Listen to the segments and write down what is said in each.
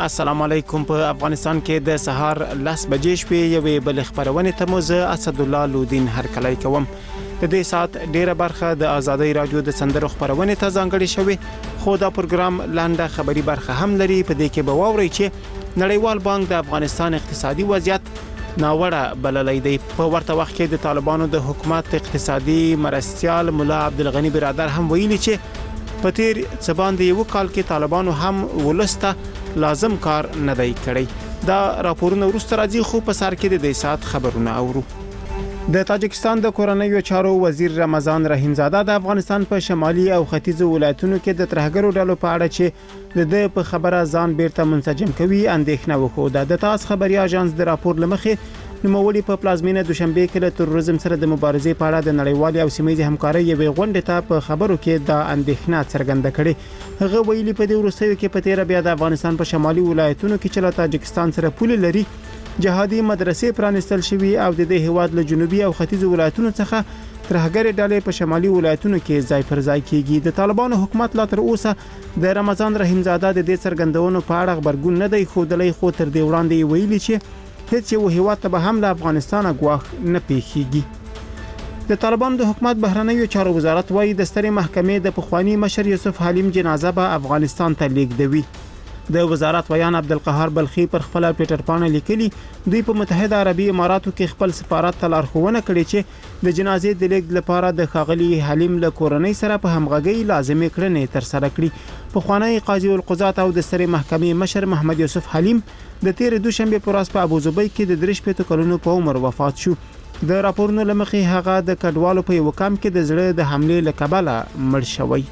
السلام علیکم. په افغانستان کې د سهار 10 بجې شپې یوې بل خبرونه ته موزه اسد الله لودین هرکلی کوم. د دې سات ډیره برخه د آزادۍ رادیو د سندرو خبرونه ته ځانګړې شوې، خو دا پروګرام لاندې خبري برخه هم لري. په دې کې به واوري چې نړیوال بانک د افغانستان اقتصادي وضعیت ناوړه بللی دی. په ورته وخت کې د طالبانو د حکومت اقتصادي مرستيال مولا عبدالغنی برادر هم ویلي چې په تیر څه باندې یو کال کې طالبانو هم ولسته لازم کار نه دی کړی. دا راپورونه وروسته راځي، خو په سر کې د دې سات خبرونه اورو. د تاجکستان د کورنیو چارو وزیر رمضان رحیم زاده د افغانستان په شمالي او ختیځو ولایتونو کې د ترهګرو ډلو په اړه چې د په خبره ځان بیرته منسجم کوي اندېښنه وښوده. د تاس خبري اژانس د راپور لمخې نوموړي په پلازمینه دوشنبه کې له تروریزم سره د مبارزې په اړه د نړیوالې او سیمه‌یزې همکارۍ یوې غونډې ته په خبرو کې د اندېښنه څرګنده کړې. هغه ویلي په دې وروستیو کې په تیر بیا د افغانستان په شمالي ولایتونو کې چې له تاجکستان سره پوله لري جهادي مدرسې پرانستل شوي او د دې هیواد له جنوبي او ختیځو ولایتونو څخه ترهګرې ډلې په شمالي ولایتونو کې ځای پر ځای کیږي. د طالبانو حکومت لا تر اوسه د رمضان رحیم زاده د دې څرګندونو په اړه خبرګون نه دی ښودلی، خو تر دې وړاندې ویلي چې هیڅ یو هیواد ته به هم له افغانستان غواخ نه پیښیږي. د طالبانو د حکومت بهرنیو چارو وزارت وايي د سترې محکمې د پخوانی مشر یوسف حلیم جنازه به افغانستان ته لیږدوي. د وزارت ویان عبدالقهار بلخی پر خپل ټوئیټر باندې لیکلي دوی په متحده عربي اماراتو کې خپل سفارت ته لارښوونه کړې چې د جنازې د لیږد لپاره د ښاغلي حلیم له کورنۍ سره په همغږۍ لازمي کړنې ترسره کړي. پخوانی قاضي القضات او د سترې محکمې مشر محمد یوسف حلیم د تیر دوشنبه پر ورځ په ابوظبي کې د 43 کلونو په عمر وفات شو. د راپورونو لمخې هغه د کډوالو په یو کمپ کې د زړه د حمله لکبله مړ شوی.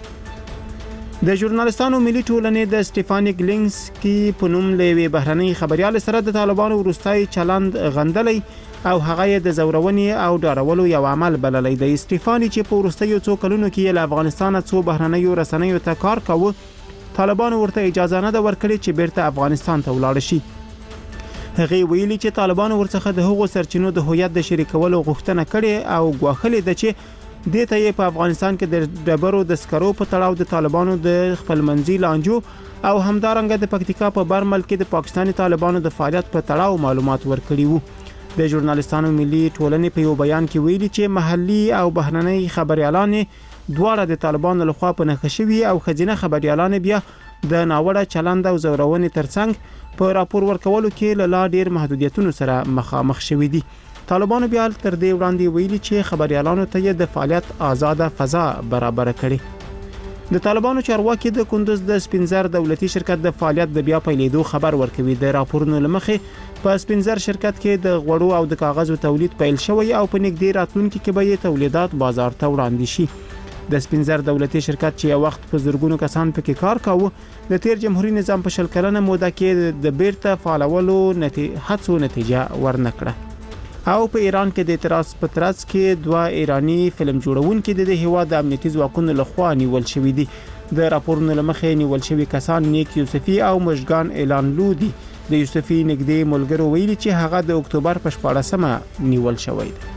د ژورنالستانو ملي ټولنې د سټيفانیک لینګسکي په نوم لوي بهرني خبريال سره د طالبانو وروستای چلند غندلې او هغه د زورونې او ډارولو یو عمل بللی دی. سټيفاني چې په وروستیو څو کلونو کې له افغانستان څخه بهرنیو رسنیو ته کار کاوه، طالبانو ورته اجازه نه ورکړي چې بیرته افغانستان ته ولاړ شي. هغه ویلي چې طالبانو ورڅخه د هغو سرچینو د هویت د شریکولو غوښتنه کړې او غواخلې ده چې د ته په افغانستان کې د ډبرو د سکرو په تړاو د طالبانو د خپلمنځي لانجو او همدارنګه د پکتیکا په برمل کې د پاکستاني طالبانو د فعالیت په تړاو معلومات ورکړي وو. د ژورنالستانو ملي ټولنې په یو بیان کې ویلي چې محلي او بهرنۍ خبريالان دواړه د طالبانو لخوا په نښه شوي او خزینه خبريالان بیا د ناوړه چلند او زورونې ترڅنګ په راپور ورکولو کې لا ډیر محدودیتونو سره مخامخ شوي دي. طالبانو بیا تر دې وړاندې ویلي چې خبريالانو ته د فعالیت آزاده فضا برابر کړي. د طالبانو چارواکي د کندوز د سپینزر دولتي شرکت د فعالیت د بیا پیلېدو خبر ورکوي. د راپورونو لمخې په سپینزر شرکت کې د غوړو او د کاغذو تولید پیل شوی او په نږدې راتلونکي کې به تولیدات بازار ته وړاندې شي. د سپینزر دولتي شرکت چې یو وخت په زرګونو کسان پکې کار کاوه د تیر جمهوریت نظام په شل کلنه موده کې د بیرته فعالولو هڅو نتیجه ورنکړه. او په ایران کې د اعتراض په ترڅ کې دوه ایرانی فلم جوړونکي د هیواد د امنیتي ځواکونو لخوا نیول شوي دي. د راپورونو لمخې نیول شوي کسان نیک یوسفي او مشګان اعلان لودي. د یوسفي نږدې ملګرو ویلي چې هغه د اکتوبر په 14مه نیول شوی دی.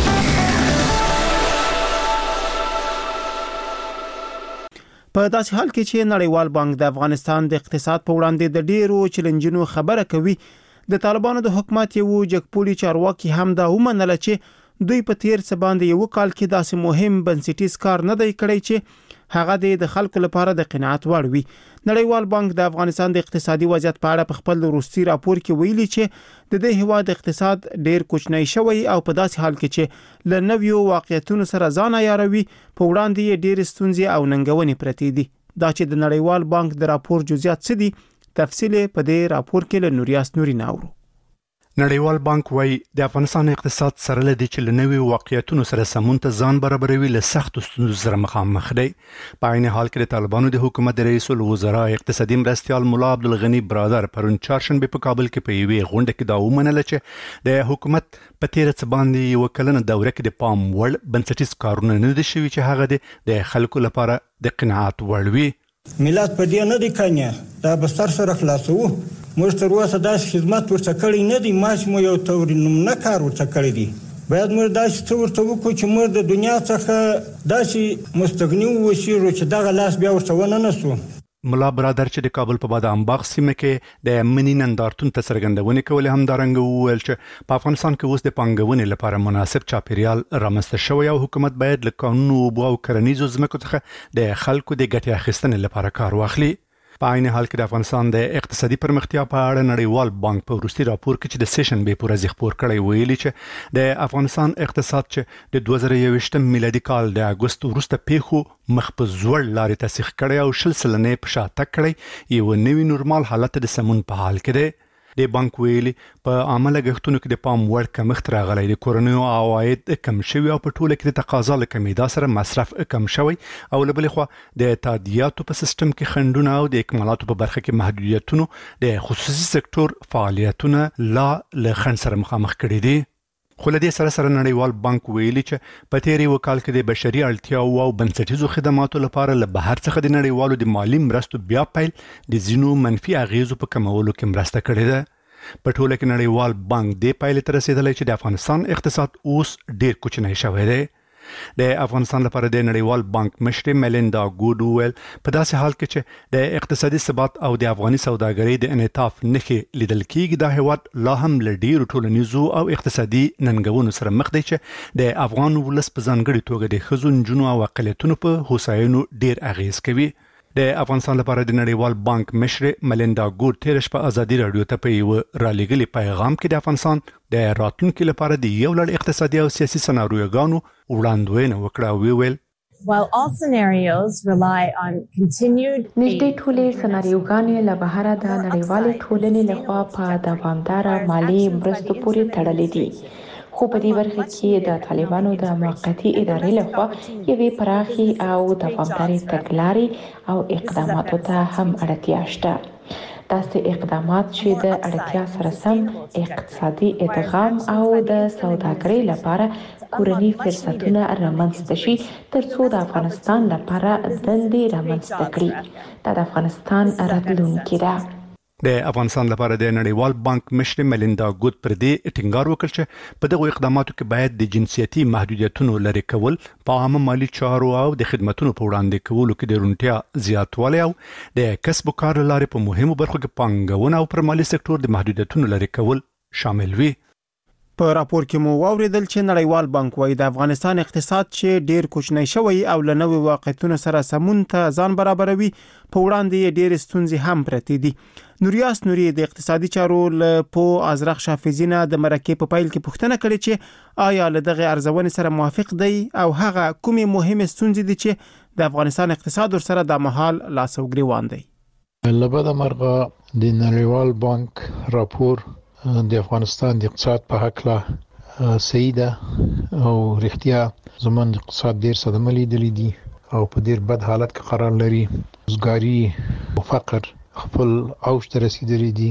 په داسې حال کې چې نړیوال بانک د افغانستان د اقتصاد په وړاندې د ډیرو چیلنجونو خبره کوي، د طالبانو د حکومت یو جګپوړي چارواکي هم دا ومنله چې دوی په تیر څه باندې یو کال کې داسې مهم بنسټیز کار نه دی کړی چې هغه د خلکو لپاره د قناعت وړ وي. نړیوال بانک د افغانستان د اقتصادي وضعیت په اړه په خپل وروستي راپور کې ویلي چې د دې هیواد اقتصاد ډیر کوچنی شوی او په داسې حال کې چې له نویو واقعیتونو سره ځان عیاروي په وړاندې ډیر ستونزې او ننګونې پرتې دي. دا چې د نړیوال بانک د راپور جزئیات څه دي تفصیل په دې راپور کې له نوریاس نوري ناورو. نړیوال بانک وايي د افغانستان اقتصاد سره لدی چې لنوي واقعیتونو سره سمون ته ځان برابروي له سخت ستونزو سره مخامخ دی. په عین حال کې د طالبانو د حکومت رئیس الوزرا اقتصادي مرستيال مولا عبدالغنی برادر پرون چهارشنبه په کابل کې په یوې غونډه کې دا ومنله چې د حکومت په تیر څه باندې یو کلنه دوره کې د پام وړ بنسټیز کارونه نه دي شوي چې هغه د خلکو لپاره د قناعت وړ وي. ملت په دې نه دی کنه دا بستر سره خلاصو موږ تر اوسه داسې خدمت ورته کړی نه دی، ماش مو یو توري نمونه کار ورته کړی دی. باید موږ داسې څه ورته وکړو چې موږ د دنیا څخه داسې مستغني وشو چې دغه لاس بیا ورته ونه نسو. ملا برادر چې د کابل په بادام باغ سیمه کې د منی نندارتون ته څرګندونې کولې هم دارنګ وویل چې په افغانستان کې اوس د پانګونې لپاره مناسب چاپیریال رامنځته شوی او حکومت باید له قانون او کرنیزو ځمکو څخه د خلکو د ګټې اخیستنې لپاره کار واخلي. په عین حال کې د افغانستان د اقتصادي پرمختیا په اړه نړیوال بانک په وروستي راپور کې چې د سیشن به پورې خبر کړی ویلي چې د افغانستان اقتصاد چې د 2021 میلادي کال د اگست وروسته پیښو مخ په زوړ لارې تسخ کړی او 10% په شاته کړی یو نوی نورمال حالت د سمون په حال کې دی. د بانک ویلي په عامه لګښتونو کې د پام وړ کمښت راغلی، د کورنیو عواید کم شوي او په ټوله کې د تقاضا له کمیدا سره مصرف کم شوی او له بلې خوا د تادیاتو په سیستم کې خنډونه او د اکمالاتو په برخه کې محدودیتونو د خصوصي سکتور فعالیتونه لا له خنډ سره مخامخ کړي دي. خو له دې سره نړیوال بانک ویلي چې په تیری وکال کې د بشري اړتیاو او بنسټیزو خدماتو لپاره له بهر څخه د نړیوالو د مالی مرستو بیا پیل د زینو منفي اغیزو په کمولو کې مرسته کړې ده. په ټوله کې نړیوال بانک د پایلې ته رسیدلی چې د افغانستان اقتصاد اوس ډیر کوچنی شوی دی. د افغانستان لپاره د نړیوال بانک مشر ملیندا ګود ویل په داسې حال کې چې د اقتصادي ثبات او د افغاني سوداګرۍ د انعطاف نښې لیدل کېږي، د هیواد لا هم له ډیرو ټولنیزو او اقتصادي ننګونو سره مخ دی چې د افغان ولس په ځانګړي توګه د ښځو، نجونو او اقلیتونو په هوساینو ډیر اغیز کوي. د افغانستان لپاره د نړیوال بانک مشر ملیندا ګود تیرش په ازادي رادیو ته په یو رالېږلي پیغام کې د افغانستان د راتلونکي لپاره د یو لړ اقتصادي او سیاسي سناریوګانو وړاندوینه وکړه او ویل While all scenarios rely on continued نږدې ټولې سناریوګانې له بهره د نړیوالې ټولنې لخوا په دوامداره مالي مرستو پورې تړلې دي، خو په دې برخه کې د طالبانو د موقتي ادارې لخوا یوې پراخي او دوامدارې تګلارې او اقداماتو ته هم اړتیا شته. داسې اقدامات چې د اړتیا سره سم اقتصادي ادغام او د سوداګرۍ لپاره کورني فرصتونه رامنځته شي ترڅو د افغانستان لپاره دندې رامنځته کړي. دا د افغانستان راتلونکې ده. د افغانستان لپاره د نړیوال بانک مشر ملیندا ګود پر دې ټینګار وکړ چې په دغه اقداماتو کې باید د جنسیتي محدودیتونو لرې کول، په عامه مالي چارو او د خدماتو په وړاندې کولو کې د رونتیا زیاتوالی او د کسب و کار لارې په مهمو برخو کې پانګونه او پر مالي سکتور د محدودیتونو لرې کول شامل وي. په راپور کې مو واوریدل چې نړیوال بانک وايي د افغانستان اقتصاد چې ډیر کوچنی شوی او له نوې واقعیتونو سره سمون ته ځان برابروي، په وړاندې ډیر ستونزې هم پرتې دي. نوریاس نوري د اقتصادي چارو له پو ازرق شافزینه د مرکې په پایل کې پوښتنه کړې چې آیا له دغه ارزونې سره موافق دی او هغه کومې مهمه ستونزې دي چې د افغانستان اقتصاد سره د مهال لاس او ګریوان دی. لبدا مرغه د نړیوال بانک راپور د افغانستان د اقتصاد په حق صحیح ده او رښتیا زمون د اقتصاد ډیر صدمه لیدلې دي او په ډیر بد حالت کې قرار لري. روزګاری او فقر خپل اوج ته رسیدلي دي.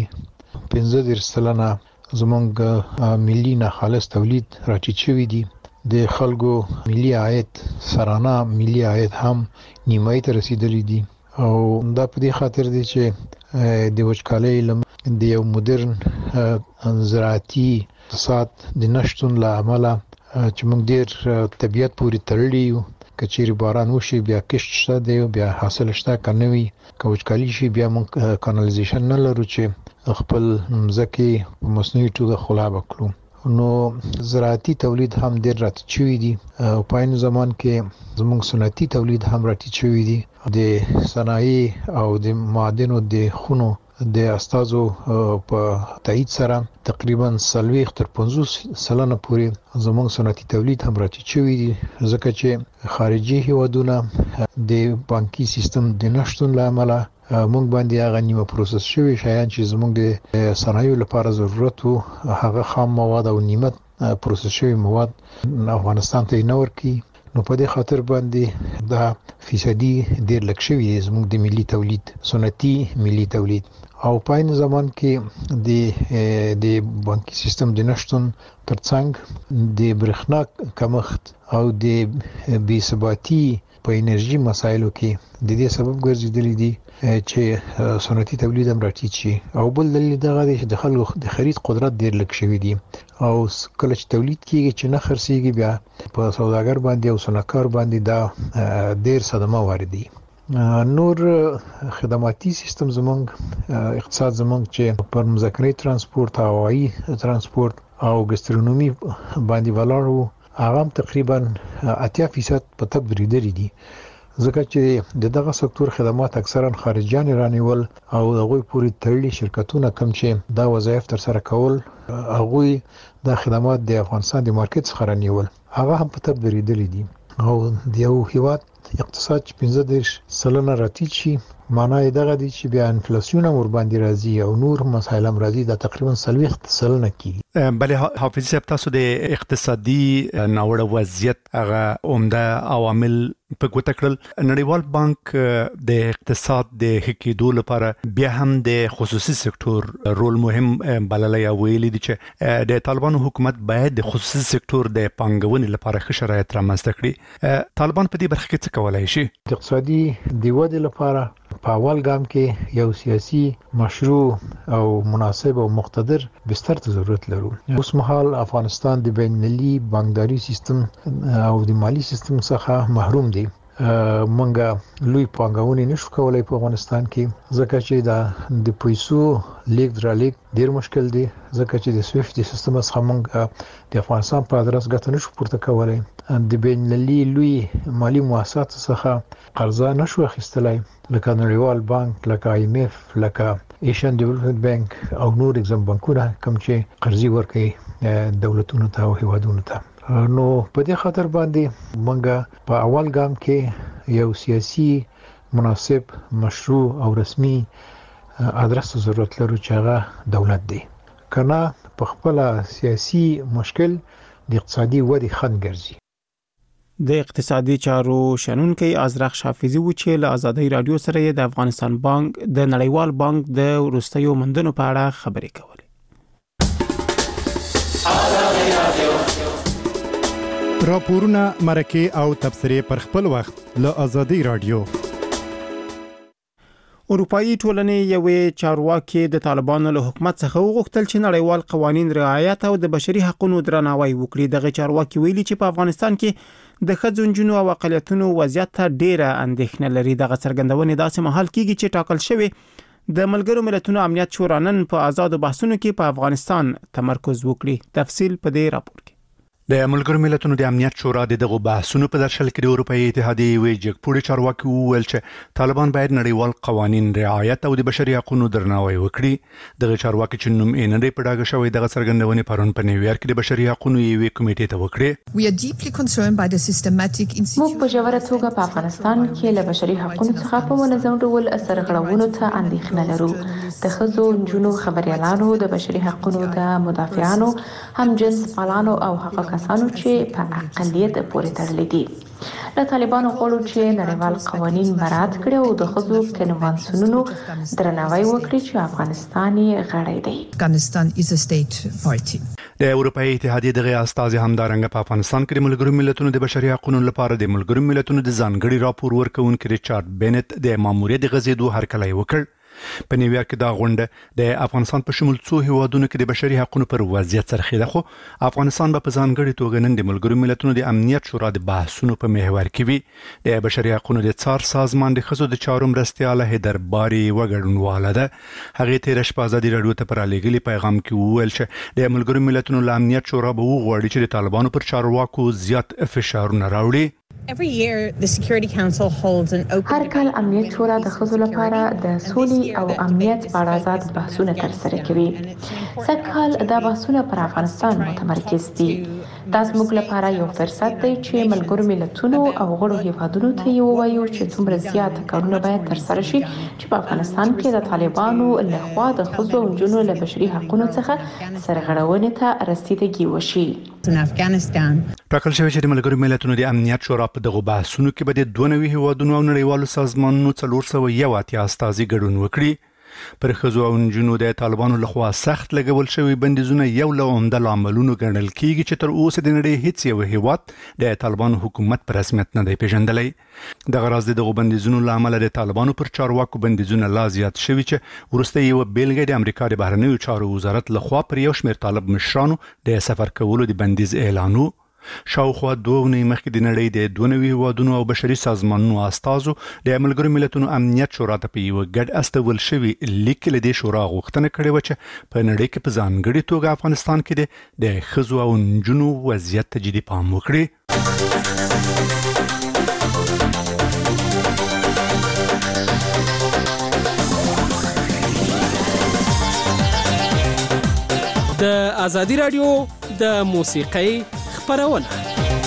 15% زمونږ ملي نه خالص تولید راټیټ شوی دي. د خلکو ملي عاید سرانه ملي عاید هم نیمایي ته رسیدلي دي او دا په دې خاطر دی چې د وچکالۍ د یو مدرن زراعتي اقتصاد د نشټون له امله چې موږ ډیر طبيعت پورې تړلي یو، کچېری باران وشي بیا کښت شته دی بیا حاصل شته کنوي، کوچکالي شي بیا موږ کانالیزیشن نه لرو چې خپل مځکه په مصنوعي توګه خلاب کړو. نو زراعتي تولید هم ډیر راټیټ شوی دی او په عین زمان کې زموږ صنعتي تولید هم راټیټ شوی دی. د صنایع او د معادنو د خونو د استازو په تایید سره تقریبا 40 تر 50% پورې زموږ صنعتي تولید هم راټیټ شوی دی، ځکه چې خارجي هیوادونه د بانکي سیستم د نشټون له امله موږ باندې هغه نیمه پروسس شوی شیان چې زموږ د صنایعو لپاره ضرورت وو هغه خام مواد او نیمه پروسس شوی مواد افغانستان ته نه ورکي. نو په دې خاطر باندې دا فیصدي ډیر لږ شوی دی زموږ د ملي تولید، صنعتي ملي تولید. او په عین زمان کې د بانکي سیستم د نشټون ترڅنګ د برېښنا کمښت او د بې ثباتي په انرژي مسایلو کې د دې سبب ګرځیدلی دي چې صنعتي تولید هم راټیټ شي. او بل دلیل دغه دی چې د خلکو د خرید قدرت ډیر لږ شوی دی او کله چې تولید کیږي چې نه خرڅیږي بیا په سوداګر باندې او صنعتکار باندې دا ډیر صدمه واردي. نور خدماتي سیستم زمونږ اقتصاد زمونږ چې پر مذاکرې ترانسپورت، هوایي ترانسپورت او ګسترونومي باندې ولاړ هغه تقریبا 80% په تبدیل دي، ځکه چې دغه سکتور خدمات اکثرا خارجيان رانیول او هغه پوری تړلي شرکتونه کم چې دا وظایف تر سره کول، هغه د خدمات د افغانستان د مارکیټ څخه رانیول هغه هم په تبدیل دي او د یو هیواد اقتصاد چې 15% راتید شي، معنی دغه دي چې بیا انفلیسیون ور باندې راځي او نور مسایل هم راځي، دا تقریبا 40% کیږي. بلې حافظ صاحب، تاسو د اقتصادي ناوړه وضعیت هغه عمده عوامل په ګوته کړل. نړیوال بانک د اقتصاد د ښه کېدو لپاره بیا هم د خصوصي سکتور رول مهم بللی او ویلي دي چې د طالبانو حکومت باید د خصوصي سکتور د پانګونې لپاره ښه شرایط رامنځته کړي. طالبان په دې برخه کې څه کولای شي؟ د اقتصادي د ودې لپاره په اول ګام کې یو سیاسي مشروع او مناسب او مقتدر بستر ته ضرورت لرو. اوس مهال افغانستان د بین المللي بانکداري سیستم او د مالی سیستم څخه محروم دی. منګه لوی پانګونې نشو کولای په افغانستان کې، ځکه چې د پیسو لیک درلیک ډیر مشکل دی، ځکه چې د سویفت سیستم څخه موږ د افغانستان په ادرس ګټه نشو پورته کولای. د بین المللي لوی مالی مؤسسات څخه قرضه نشو اخیستلای، لکه نړیوال بانک، لکه IMF، لکه ایشین ډیولپمنٹ بانک او نور اگزام بانکونه کوم چې قرضې ورکوي دولتونو ته او هیوادونو ته. نو په دې خاطر باندې موږ په اول ګام کې یو سیاسي مناسب مشروع او رسمي ادرس ضرورت لرو چې هغه دولت دی، کنه په خپل سیاسي مشکل د اقتصادي ودې خنډ ګرځي. د اقتصادي چارو شنونکي ازرق شافیزي و چې له آزادۍ رادیو سره د افغانستان بانک د نړیوال بانک د وروستیو مندونو په اړه خبرې کولې. راپورونه، مرکه او تبصرې پر خپل وخت له آزادۍ رادیو. اروپאי ټولنې یوې چارواکي د طالبانو له حکومت څخه وغوښتل چې نړیوال قوانین رعایت او د بشري حقوقو درناوی وکړي. دغه چارواکي ویلي چې په افغانستان کې د ښځو، نجونو او اقلیتونو وضعیت ته ډیره اندېښنه لري. دغه څرګندونې داسې مهال کېږي چې ټاکل شوی د ملګرو ملتونو امنیت شورا نن په آزادو بحثونو کې په افغانستان تمرکز وکړي. تفصیل په دې راپور کې. د ملګرو ملتونو د امنیت شورا دغه بحثونو په درشل کې د اروپאי اتحادیې وی جګپوړي چارواکي وویل چې طالبان باید نړیوال قوانین رعایت او د بشري حقوقو درناوی وکړي. دغه چارواکي چې نوم یې نه دی په ډاګه شوی، دغه څرګندونې پرون په نیویارک کې د بشري حقوقو یوې کمیټې ته وکړي. موږ په ژوره توګه په افغانستان کې له بشري حقوقو څخه په منظم ډول سرغړونو ته اندېښنه لرو. د ښځو، نجونو، خبريالانو، د بشري حقوقو د مدافعانو، هم جنس پالانو او حقوق کسانو چې په اقلیت پورې تړلي دي. له طالبانو غواړو چې نړیوال قوانین مراعات کړي او د ښځو کنوانسیونونو درناوی وکړي چې افغانستان یې غړی دی. د اروپאי اتحادیې دغه استازي همدارنګه په افغانستان کې د ملګرو ملتونو د بشري حقوقو لپاره د ملګرو ملتونو د ځانګړي راپور ورکونکي ریچارډ بینټ د ماموریت غزیدو هرکلی وکړ. په نیویارک کې دا غونډه د افغانستان په شمول څو هیوادونو کې د بشري حقوقو پر وضعیت څرخیده، خو افغانستان په ځانګړي توګه نن د ملګرو ملتونو د امنیت شورا د بحثونو په محور کې وي. د بشري حقوقو د څار سازمان د ښځو د چارو مرستیاله هیدر باري وګړنواله ده. هغه تیر شپه آزادۍ رادیو ته پر لګلي پیغام کې وویل چې د ملګرو ملتونو د امنیت شورا به وغواړي چې د طالبانو پر چارواکو زیات فشارونه راوړي. هر کال امنیت شورا د ښځو لپاره د سولې او امنیت په اړه آزاد بحثونه ترسره کوي. سږکال دا بحثونه پر افغانستان متمرکز دي. دا زموږ لپاره یو فرصت دی چې ملګرو ملتونو او غړو هیوادونو ته یې ووایو چې څومره زیات کارونه باید ترسره شي چې په افغانستان کې د طالبانو لخوا د ښځو او نجونو له بشري حقوقو څخه سرغړونې ته رسیدګي وشي. ټاکل شوی چې د ملګرو ملتونو د امنیت شورا په دغه بحثونو کې به د 92 هیوادونو او نړیوالو سازمانونو 401 استازي ګډون وکړي. پر ښځو او نجونو د طالبانو لخوا سخت لګول شوی بندیزونه یو له عمده لاملونو ګڼل کیږي چې تر اوسه د نړۍ هیڅ یو هیواد د طالبانو حکومت پر رسمیت نه دی پیژندلی. دغه راز دغه بندیزونو لامل د طالبانو پر چارواکو بندیزونه لا زیات شوي چې وروسته یو بیلګه د امریکا د بهرنیو چارو وزارت لخوا پر یو شمېر طالب مشرانو د سفر کولو د بندیز اعلانو. شاوخوا 2 ونې مخکې د نړۍ د 92 هیوادونو او بشري سازمانونو استازو د ملګرو ملتونو امنیت شورا ته په یو ګډ استول شوی لیک له دې شورا غوښتنه کړې و چې په نړۍ کې په ځانګړي توګه افغانستان کې د ښځو او نجونو وضعیت ته جدي پام وکړي. د ازادي رادیو د موسیقۍ خپرونه.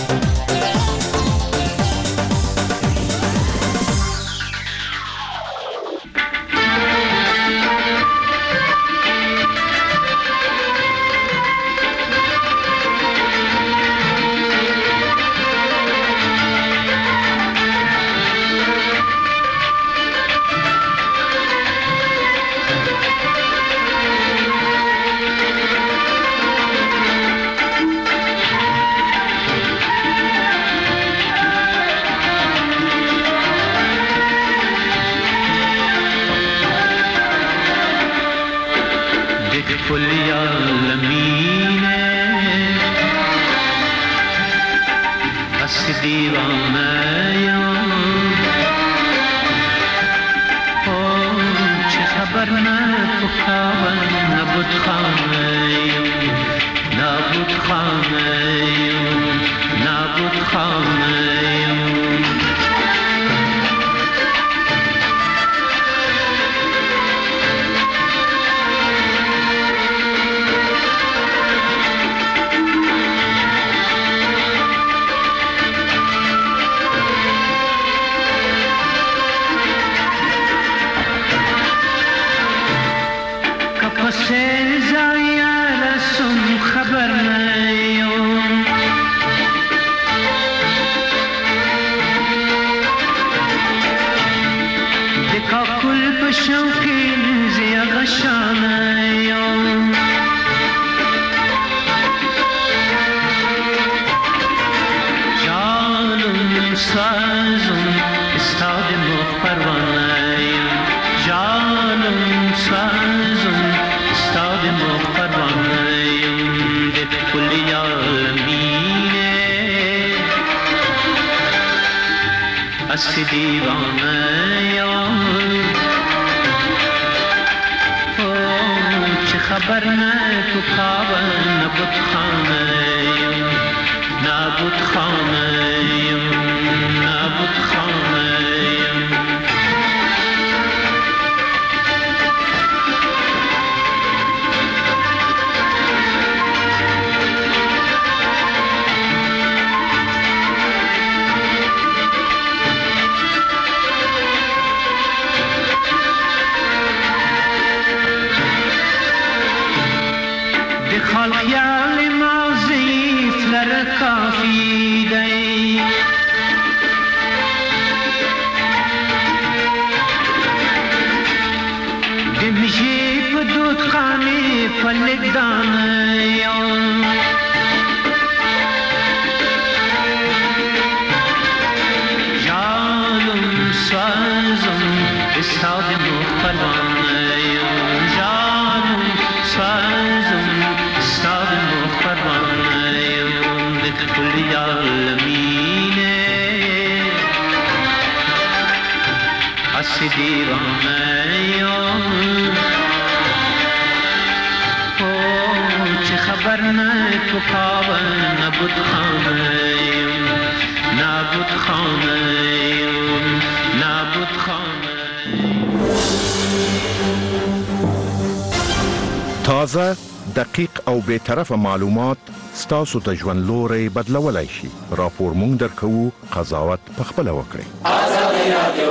تازه، دقیق او بے طرفه معلومات ستاسو ته ژوند لوري بدلولای شي. راپور مونږ درکو، قضاوت پخپله وکړئ. ازادي رادیو.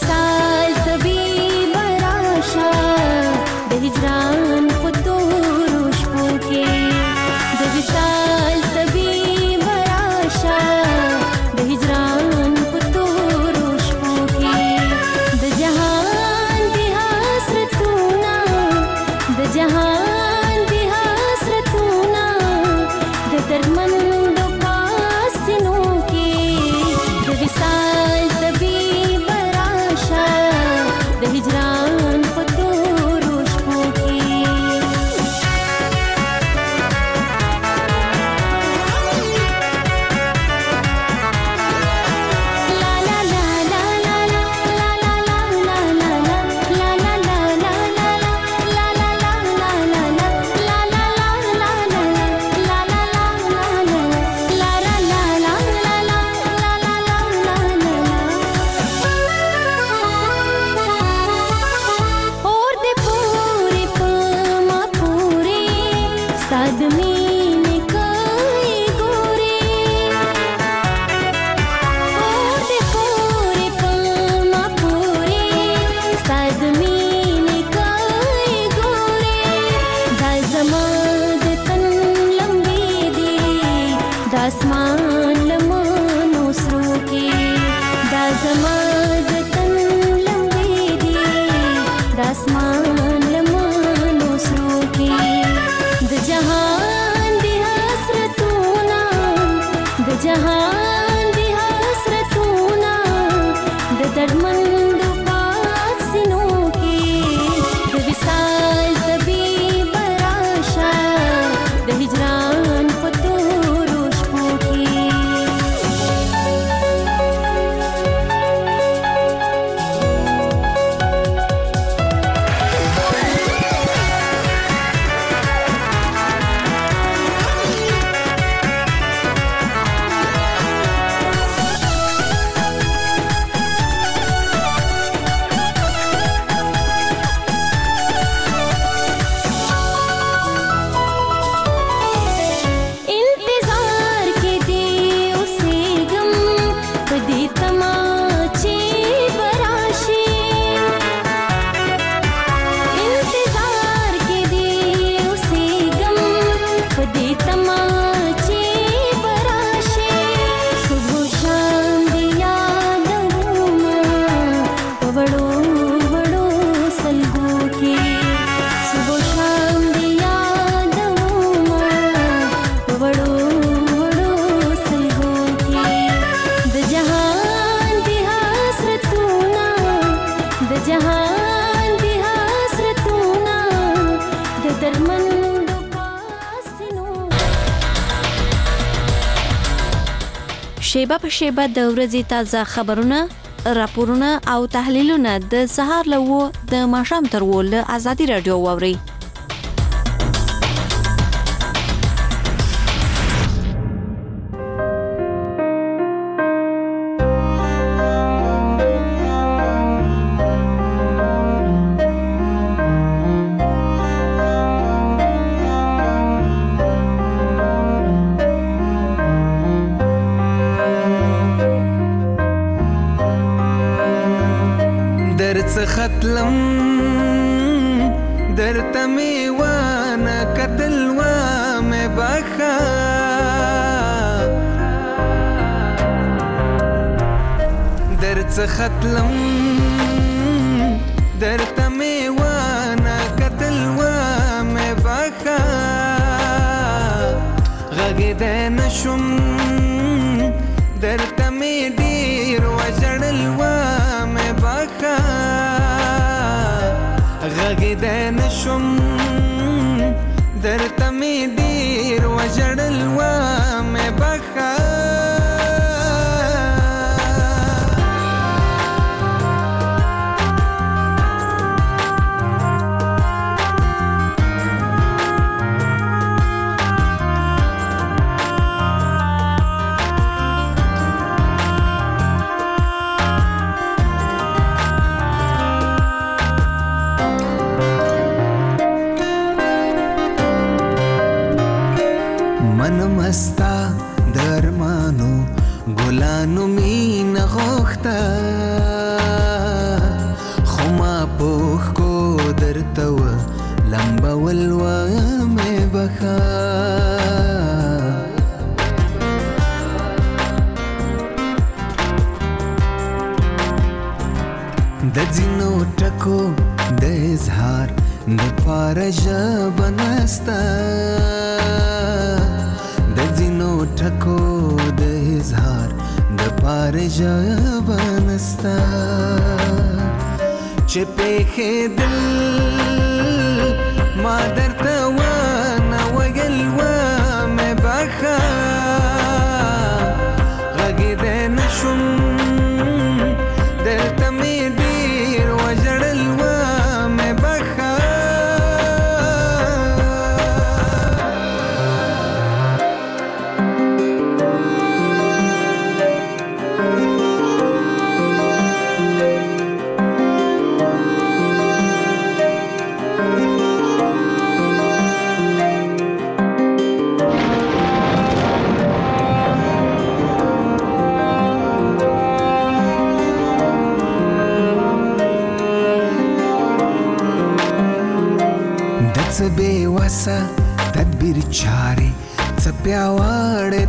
وصال طبيب راشه د هجران په تورو شپو کې د وصال طبيب راشه د هجران په تورو شپو کې د جهان د حسرتونه د جهان د حسرتونه د دردمندو پاسینو کې د وصال طبيب راشه د هجران په تورو شپو کې لا لا لا لا لا لا لا لا لا لا لا لا لا لا لا لا اور دې پورې په ما پورې ستا د مینې کوي ګورې اور دې پورې په ما پورې ستا د مینې کوي ګورې دا زما د تن لمبې دي د اسمان لمنو سرو کې دا زما د تن لمبې دي د اسمان لمنو سرو کې د جهان د حسرتونه د جهان د حسرتونه د دردمندو پاسینو کې د وصال طبيب راشه د هجران په تورو شپو کې انتظار کې دی اوسېږم په دې تما چې براشي انتظار کې دی اوسېږم په دې تما چې براشي صبح شام دې یادومه په وړو وړو سلګو کې صبح شام دې یادومه په وړو وړو سلګو کې د جهان د حسرتونه د جهان د حسرتونه د دردمندو پاسینو شیبه په شیبه د ورځې تازه خبرونه، راپورونه او تحلیلونه د سهار له 9 د ماښام تر 10 له ازادي رادیو واوري. څخه تلم درته مې وانه کتل وامې بخه درڅخه تلم درته مې وانه کتل وامې بخه غږېدی نشم درته مې ډېر وژړل وامې بخه غږېدی نشم درته مې ډېر وژړل وامې بخه مستا درمانو ګلانو مين غوخته مختو لمبا والوا مې بخا د ځینو ټکو د اظهار د پاره ژبه نسته د ځینو ټکو د اظهار د پاره ژبه نسته چې پېښېدل ما درته ونه ویل ومې بخه غږېدی نه شوم دلته مې ډېر وژړل ومې بخه بے وسه تدبیر چارې څه پیاوړی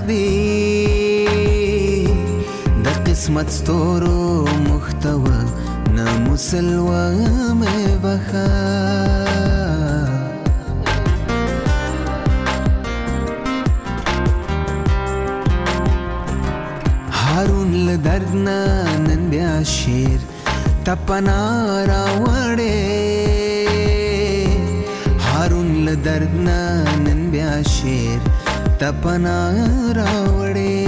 تقدیر د قسمت ستورو محتوه نه مسلوه مې بخه هارون له درد نه نن بیا شعر تپنا راوړی هارون له درد نه نن بیا شعر تپنا راوړی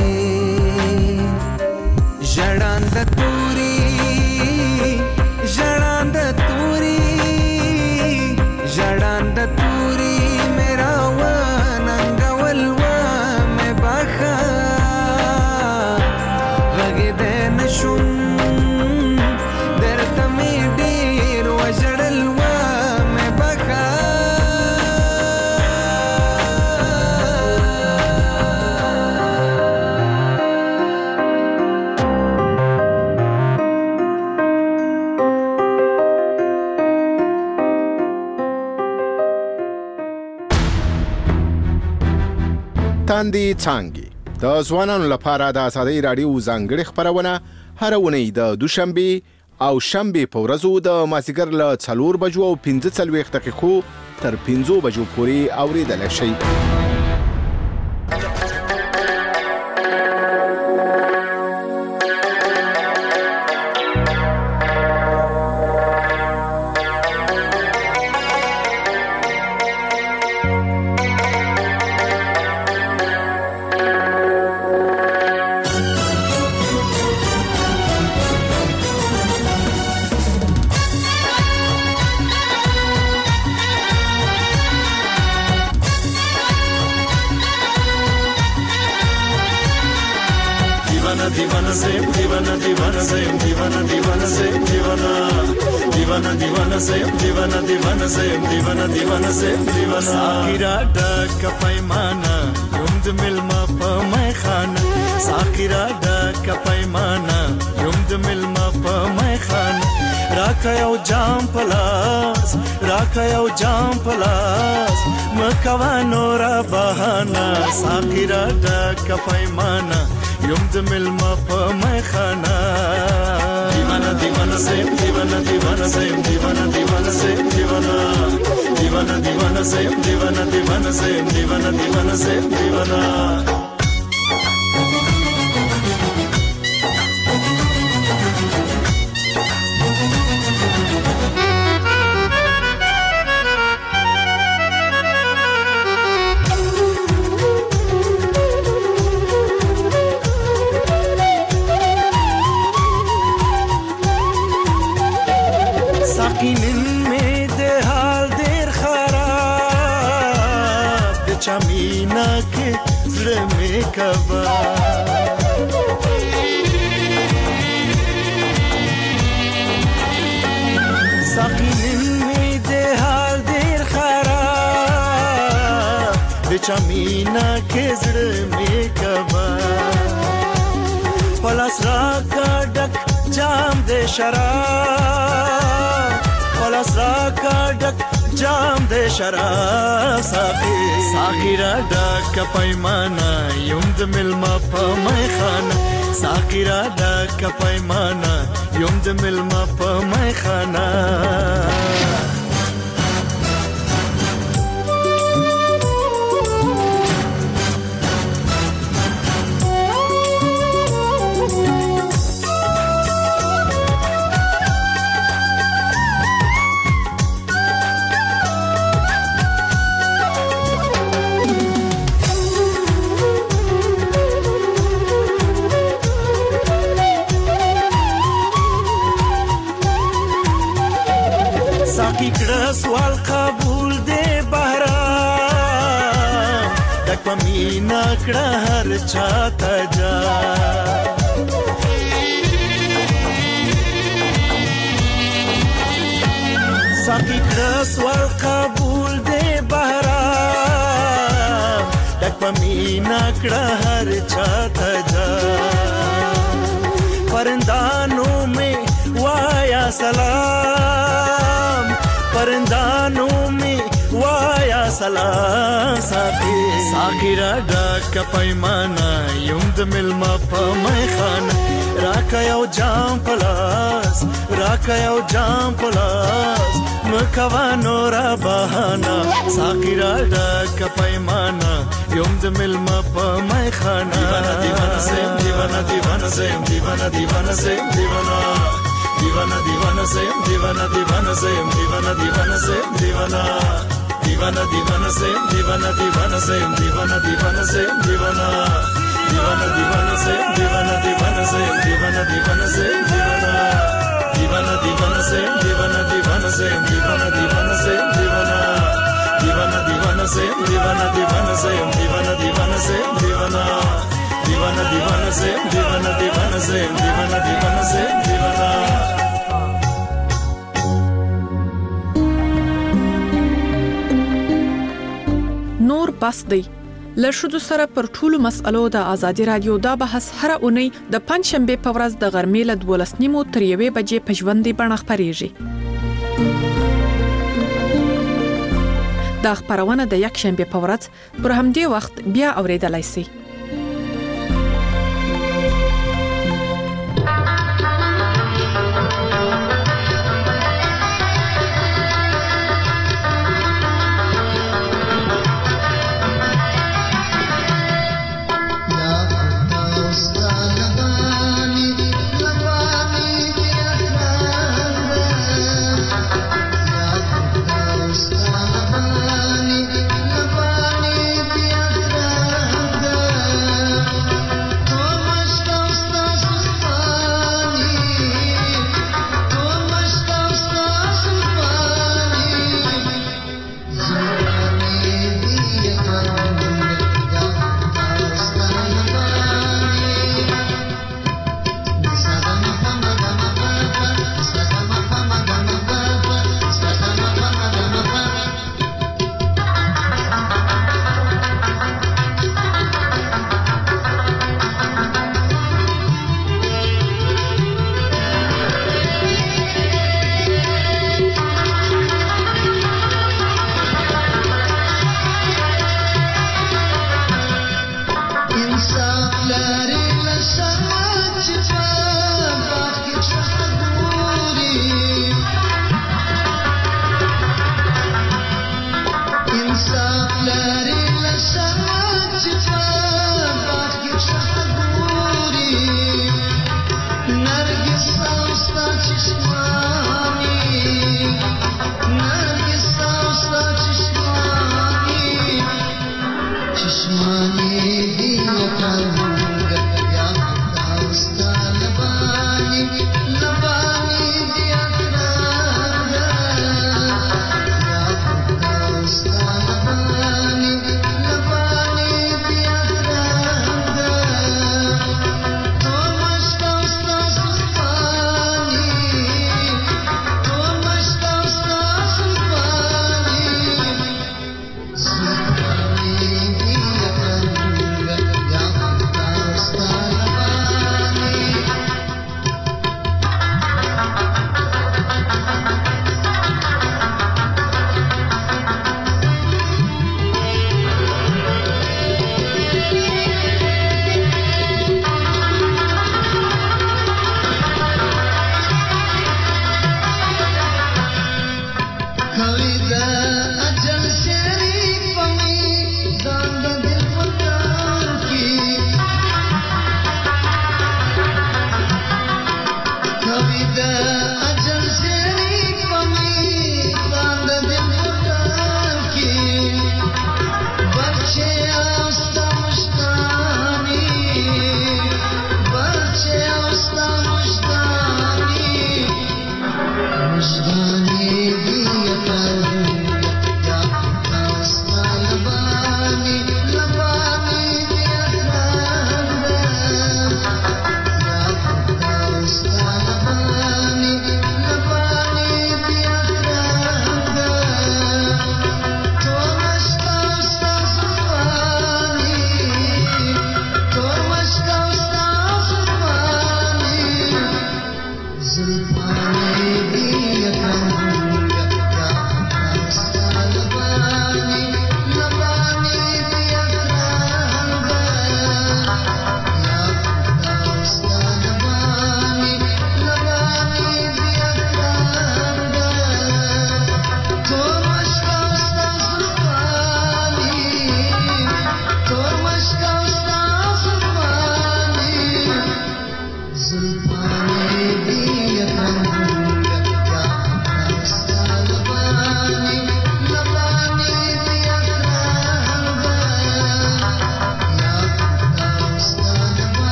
ژړانده توري ژړانده توري ژړانده توري مې راوننګول ومې بخه غږېدی نه شوم درته مې ډېر وژړل ومې بخه تاندې څانګې د ځوانانو لپاره د ازادۍ راډیو ځانګړې خپرونه هر اونۍ د دوشنبه او شنبه په ورځو د مازیګر له 4 بجو او 45 دقیقو تر 5 بجو پورې اوریدل شي. دیوانه زیم دیوانه دیوانه زیم دیوانه دیوانه زیم دیوانه دیوانه دیوانه زیم دیوانه دیوانه زیم دیوانه دیوانه زیم دیوانه ساقیرا ډک پیمانه یوم د ملما په میخانه ساقیرا ډک پیمانه یوم د ملما په میخانه راکا یو جام پلاس راکا یو جام پلاس مکوا نورا بهانه ساقیرا ډک پیمانه یوم د ملما په میخانه دیوانه دیوانه زیم دیوانه دیوانه زیم دیوانه دیوانه زیم دیوانه دیوانه دیوانه زیم دیوانه دیوانه زیم دیوانه دیوانه زیم دیوانه چمینا کې زړه مې کبا ساقي مې د حال ډېر خراب د چمینا کې زړه مې کبا پلاس را کا ډک جام د شراب بلس را کډک جام د شراب ساقي را ډک پیمانه یم د ملما په میخانه ساقي را ډک پیمانه یم د ملما په میخانه سوال قبول دے بهرام دک پمینا کړه هر چاته جا ساقي کړه سوال قبول دے بهرام دک پمینا کړه هر چاته جا پرندانو میں وایا سلام پرندانو می وایا سلام ساقي را ډک پیمانه یم د ملما په میخانه راکا یو جام پلاس راکا یو جام پلاس مکوا نورا بهانا ساقي را ډک پیمانه یم د ملما په میخانه دیوانه زم دیوانه دیوانه زم دیوانه دیوانه زم دیوانه دیوانه دیوانه زم دیوانه دیوانه زم دیوانه دیوانه زم دیوانه دیوانه دیوانه زم دیوانه دیوانه زم دیوانه دیوانه زم دیوانه دیوانه دیوانه زم دیوانه دیوانه زم دیوانه دیوانه زم دیوانه دیوانه دیوانه زم دیوانه دیوانه زم دیوانه دیوانه زم دیوانه دیوانه دیوانه زم دیوانه دیوانه زم دیوانه دیوانه زم دیوانه دیوانه دیوانه زم دیوانه دیوانه زم دیوانه دیوانه زم دیوانه نور بس دی له شذو سره پر ټولو مسألو د ازادي رادیو دا بحث هر اونۍ د پنځشنبه په ورځ د غرمې له 12:30 تر 1 بجې په ژوندۍ بڼه خپرېږي. دا خبرونه د یک شنبه په ورځ پر همدې وخت بیا اوریدلای شئ.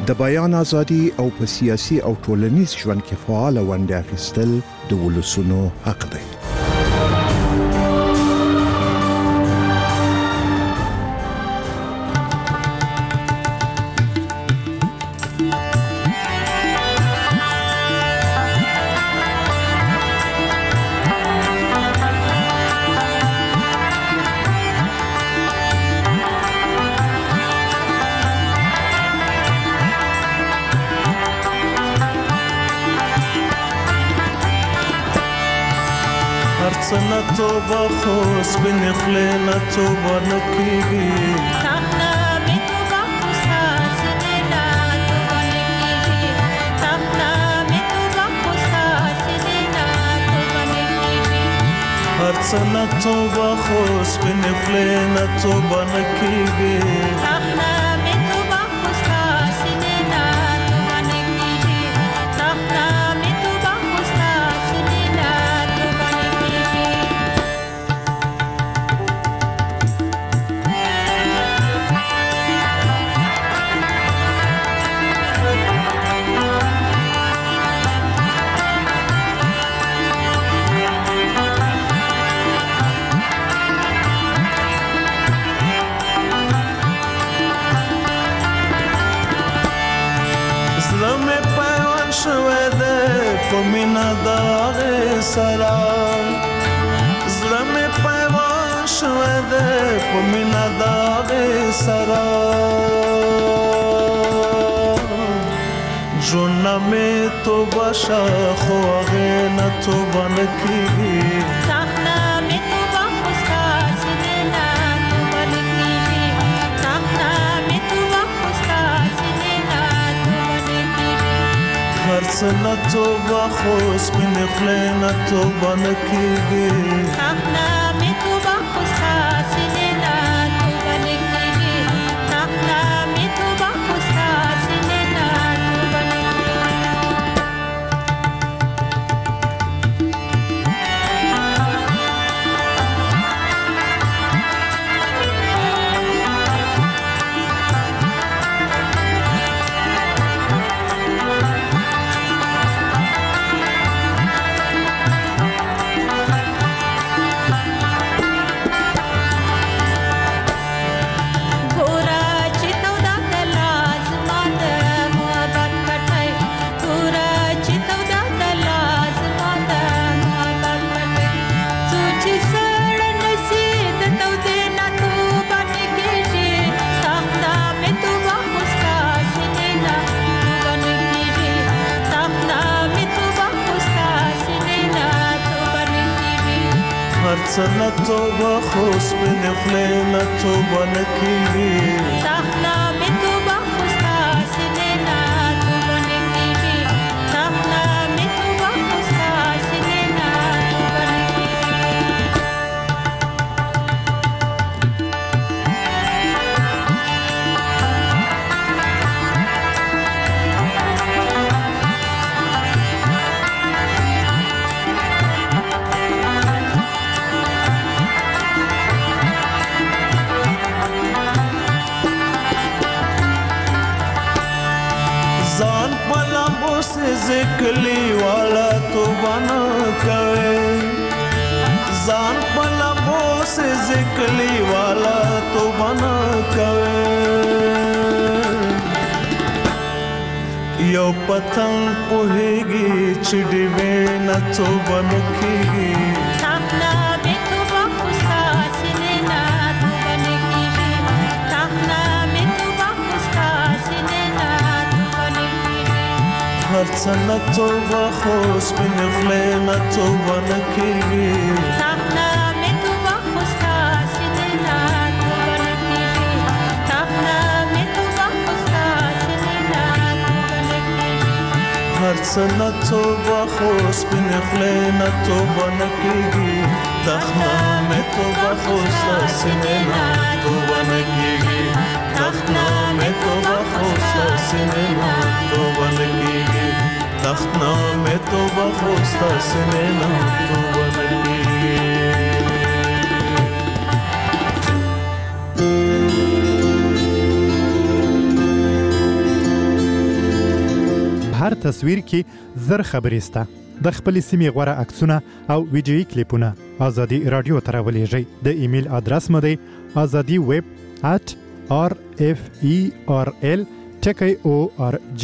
د بیان ازادي او په سیاسي او ټولنیز ژوند کې فعال ونډه اخیستل د ولسونو حق دی. سنة توبة خوص بني خلينا توبة نكيجي تخنا متوبة خوصا سنينا توبة نكيجي تخنا متوبة خوصا سنينا توبة نكيجي هر سنة توبة خوص بني خلينا توبة نكيجي تخنا متوبة خوصا سنينا توبة نكيجي تخنا متوبة خوصا سنينا توبة نكيجي زلمي پیوان شوه ده پمینا داغ سلام زلمي پیوان شوه ده پمینا داغ سلام جونا میں تو باشا خواهی نتو بانکی تخنا متوبة خوصا سنينا توبة نكيجي تخنا متوبة خوصا سنينا توبة نكيجي هر سنة توبة خوص من خلينا توبة نكيجي تخنا متوبة خوصا سنينا توبة نكيجي تخنا متوبة خوصا سنينا توبة نكيجي ګورا چې تودا د لازما د محبت پټای ګورا چې تودا د لازما د محبت پټای سوچ سړ نصیب تو دې نه تو باندې کېږي تخنا مې تو خوستا سینینا تو باندې کېږي تخنا مې تو خوستا سینینا تو باندې کېږي هر سنة توبة خوص من خلينا توبة نكيجي تخنا متوبة خوستا سنينا توبة نكيجي تخنا متوبة خوستا سنينا توبة نكيجي زان پلامبو سے ذکلی والا تو بنا کرے زان پلامبو سے ذکلی والا تو بنا کرے یو پتنگ پوہیگی چڑی وینا تو بنکیگی تخنا متوبة خوستا سنينا توبة نكيجي تخنا متوبة خوستا سنينا توبة نكيجي هر سنة توبة خوص من خلينا توبة نكيجي تخنا متوبة خوستا سنينا توبة نكيجي تخنا متوبة خوستا سنينا توبة نكيجي هر سنة توبة خوص من خلينا توبة نكيجي تخنا میں توبہ خوستا سنینا توبہ نکیگی تخنا میں توبہ خوستا سنینا توبہ نکیگی تخنا میں توبہ خوستا سنینا توبہ نکیگی هر تصویر کې زر خبرې سته. د خپل سیمې غوره عکسونه او ویډیویي کلیپونه ازادي رادیو ته راولېږئ. د ایمیل ادرس مو دی azadi@referl.org.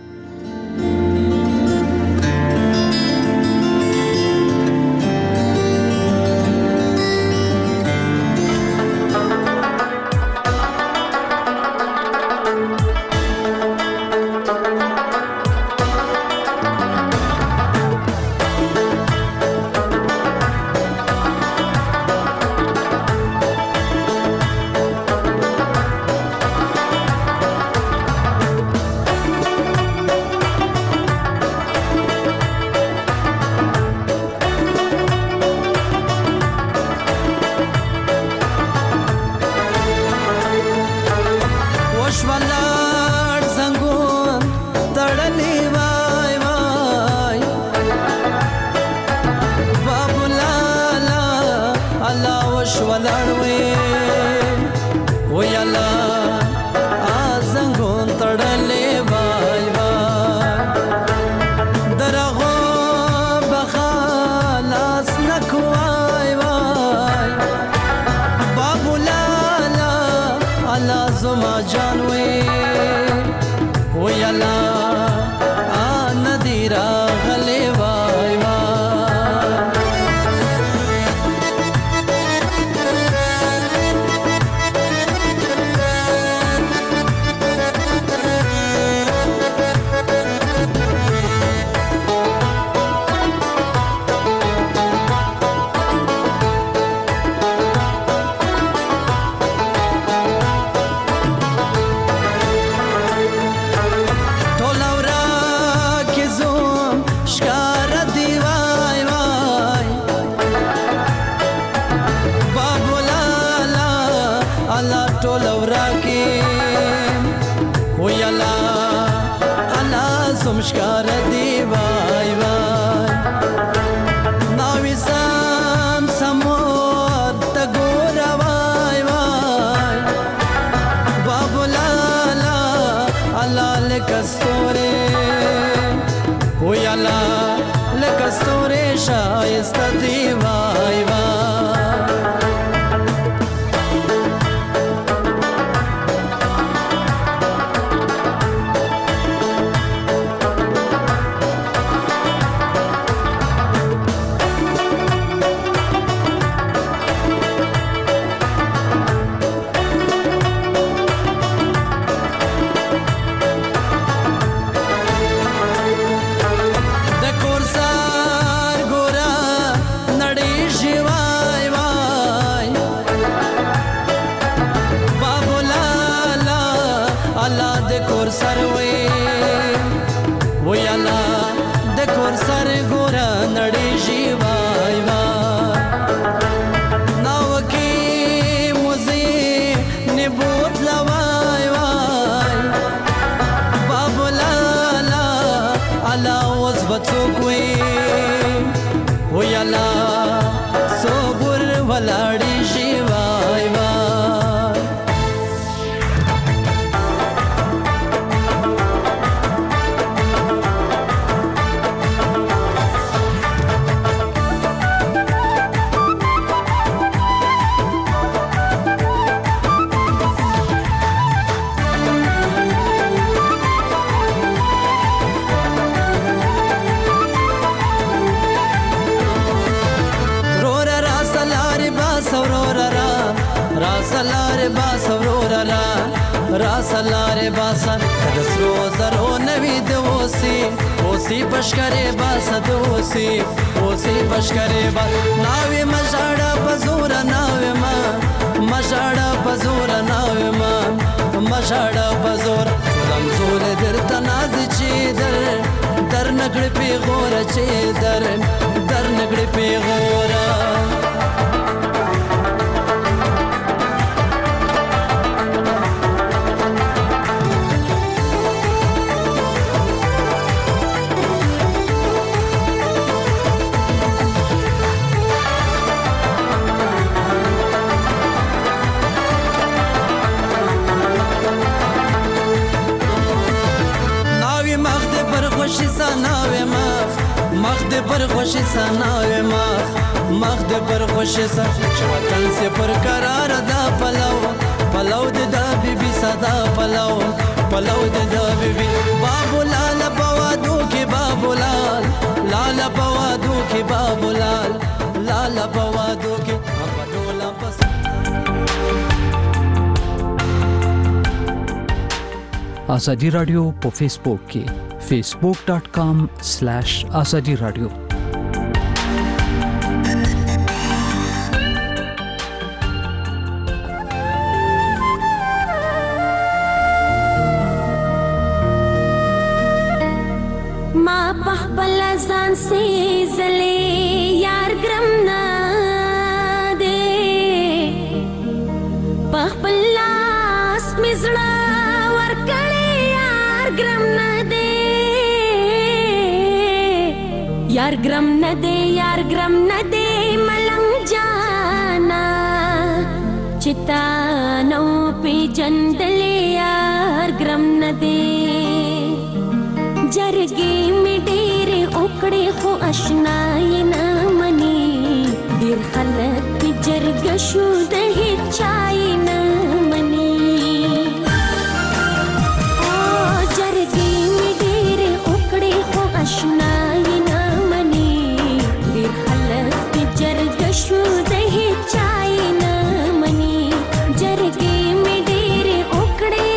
سلاره باسا دسرو زرو نوی دوسی اوسی پشکره باسا دوسی اوسی پشکره با ناوی مجاڑا پزورا ناوی ما مجاڑا پزورا ناوی ما مجاڑا پزور لمزور در تنازی چی در نگڑ پی غورا چی در نگڑ پی غورا دې پر خوشي سناوي مخ دې پر خوشي سر وطن سے پر قرار دا پلو دې دا بیبي صدا پلو دې دا بیبي بابو لال بوادو کې بابو لال بوادو کې بابو لال بوادو کې ابدولا پس آزادی رادیو په فیسبوک کې facebook.com/azadi radio ما پخپل ځان سي زلي یار ګرم نه دي پخپل لاس مزړه ورکړې یار ګرم نه دي یار ګرم نه دي ملنګ جانا چتا نو پی جندل یار ګرم نه دي جرګي می ډېر اوکړې خو آشنا یې نه مني ډېر خلک جرګ شو د هیچا یې نه مني جرګي می ډېر اوکړې خو آشنا یې نه مني ډېر خلک جرګ شو د هیچا یې نه مني جرګي می ډېر اوکړې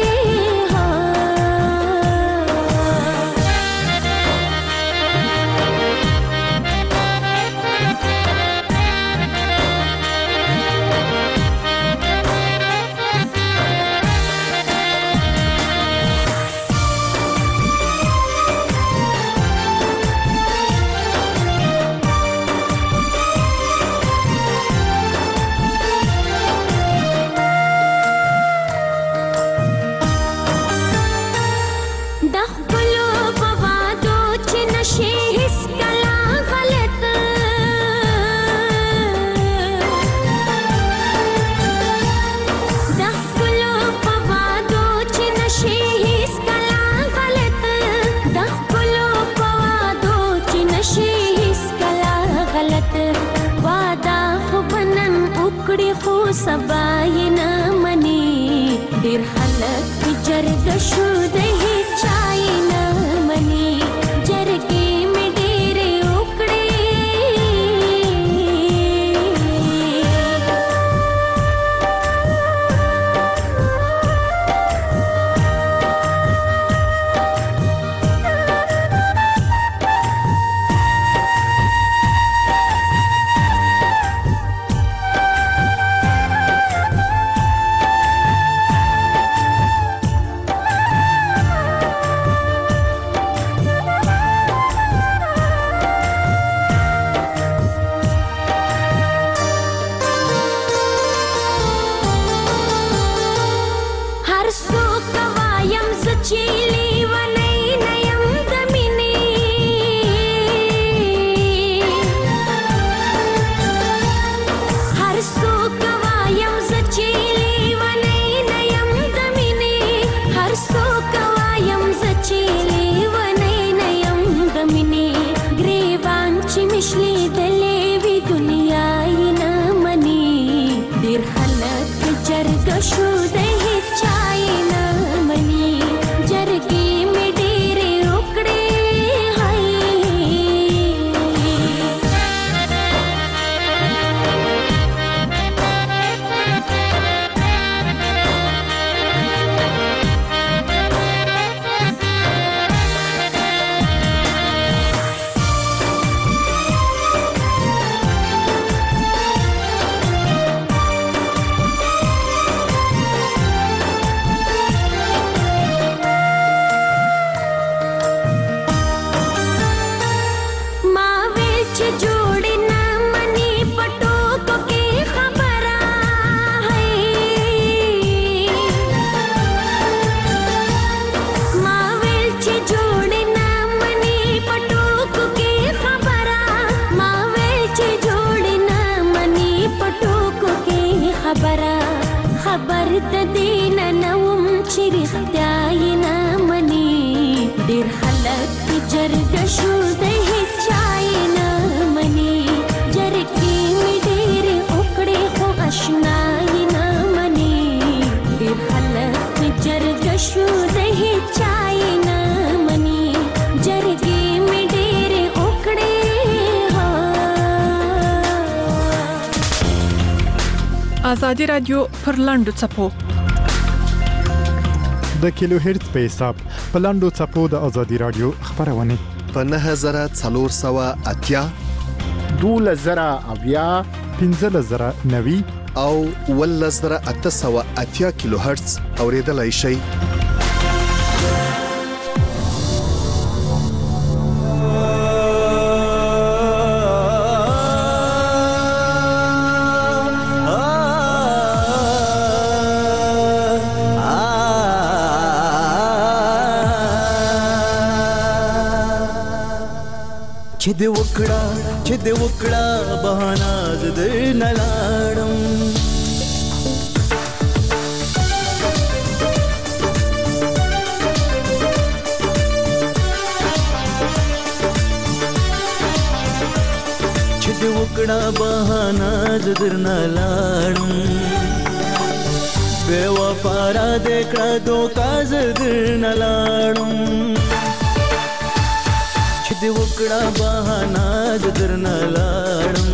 سبا یې نه مني ډېر خلک جرګ شو د هیچا یې نه مني جرګې مې ډېرې وکړې شو د هیچا یې نه مني جرګې ازادي رادیو پر لاندو چپو د کیلو هرتز په حساب په لاندو چپو د ازادي رادیو خبرونه په 9480 12090 15090 او 11880 کیلو هرتز اوریدلای شئ. چې دې وکړه بهانا زد نلاړم چې دې وکړه بهانا زد نلاړم بے وفا را دې کړه دوکا زد نلاړم دې وکړه بهانا درنه لاړم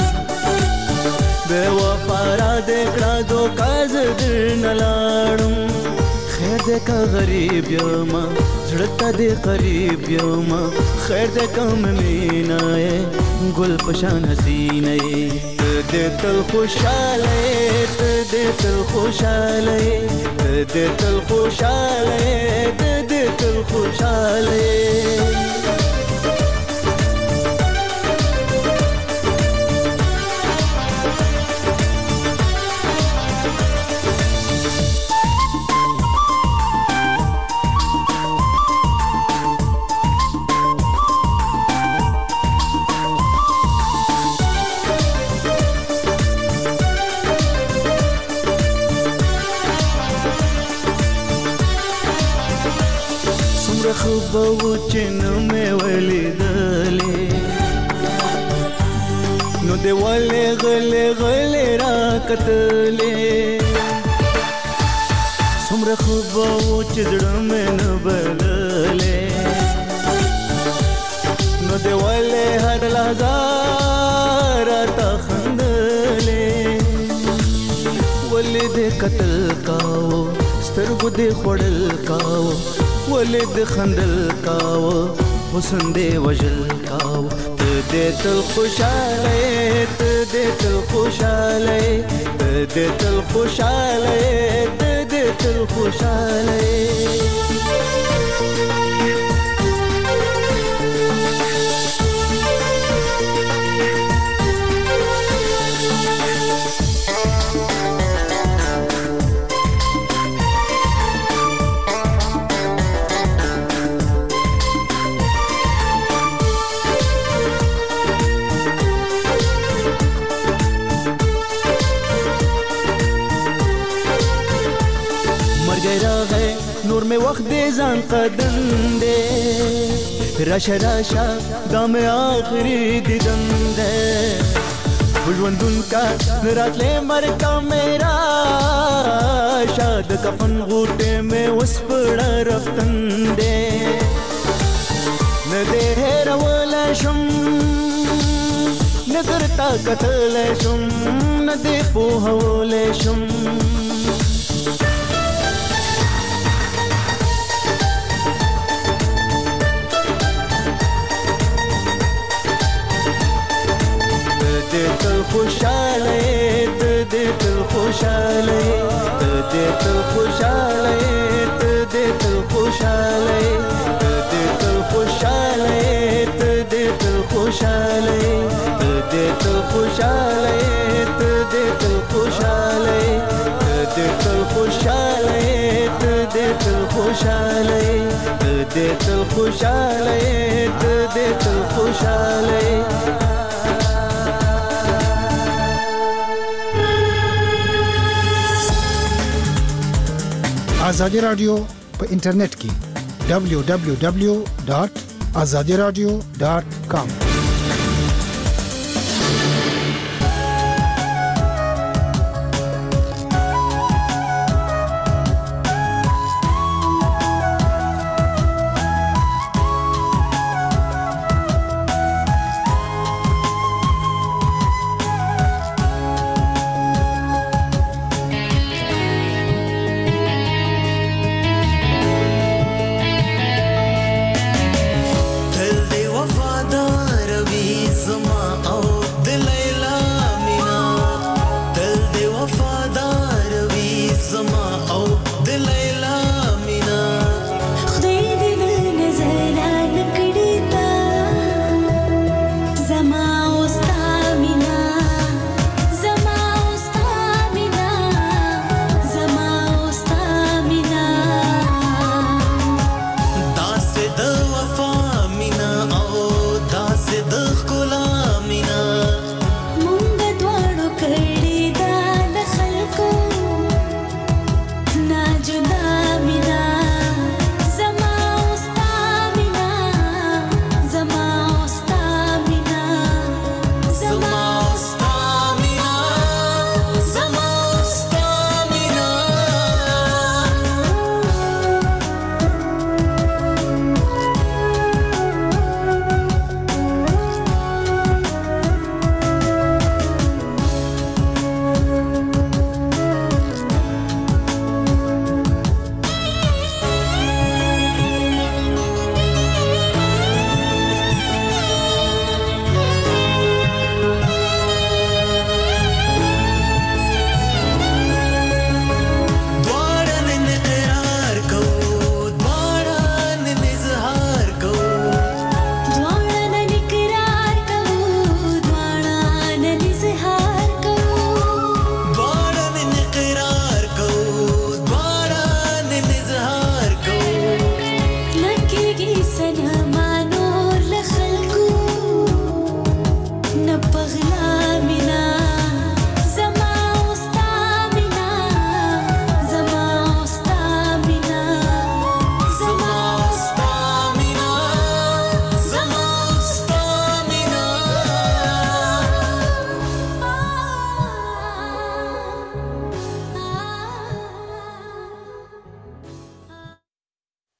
بے وفا را دې کړه دوکا درنه لاړم خیر دې کا غریب یم زړه ته دې قریب یم خیر دې کم مینای ګل پشان حسینه دې تل خوشاله دې تل خوشاله دې تل خوشاله دې تل خوشاله خبو چنو میں ولیدلې نو دی ولې غلې را کتلې څومره خبو چړم میں نه بللې نو دی ولې هر لحظه تا خندلې ولې دې قتل کاو سترګو دې خړل کاو ولید خندل کاو حسن دې وجل کاو ته دې تل خوشاله ته دې تل خوشاله ته دې تل خوشاله ته دې تل خوشاله نور میں وقت دے زان قدم دے راشا راشا دام آخری دیدن دے بجوندون کا رات لے مرکا میرا شاد کفن غوٹے میں وسپڑا رفتن دے ندے رولا شم نگرتا قتل شم ندے پوہول شم دې تل خوشاله دې تل خوشاله دې تل خوشاله دې تل خوشاله دې تل خوشاله دې تل خوشاله دې تل خوشاله دې تل خوشاله دې تل خوشاله دې تل خوشاله دې تل خوشاله دې تل خوشاله آزادی رادیو په انټرنیټ کې www.azadiradio.com